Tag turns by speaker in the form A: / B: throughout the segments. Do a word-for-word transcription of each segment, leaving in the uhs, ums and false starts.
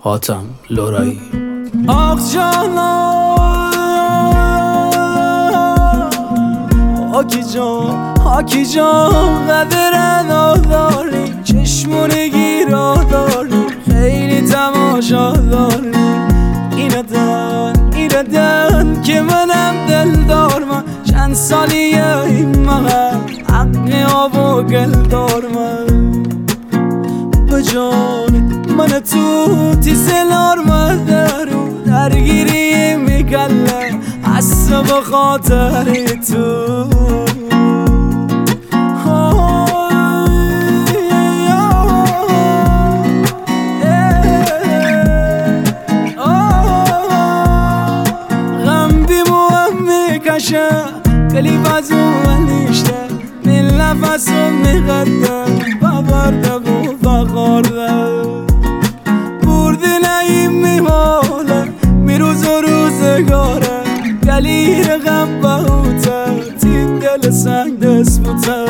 A: حاتم لورایی.
B: آخ جانا آکی جان آکی جان قدر نداری، چشمون گیرا داری، خیلی تماشا داری. اینو دن اینو دن که منم دلدار، من چند سالیه این مقم حق آب و گل دار. من به جان من تو تیزلار مدرو درگیری میگله حس به خاطر تو. غم بیمو هم میکشه کلی بازو منیشته، من نفسو میقده ببرده و بخورده. بردی نیم میماله میروز و روزگاره، گلیر غم بهوته تین دل سنگ دست بوته.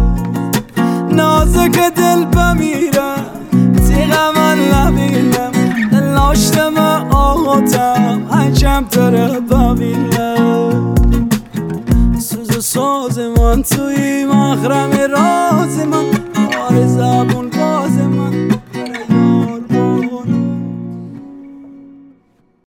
B: نازک دل بمیره تیغه من نبینم، دل ناشتم آغاتم هنچم تره ببینم. سوز و ساز من توی مخرم راز من، کار زبون باز من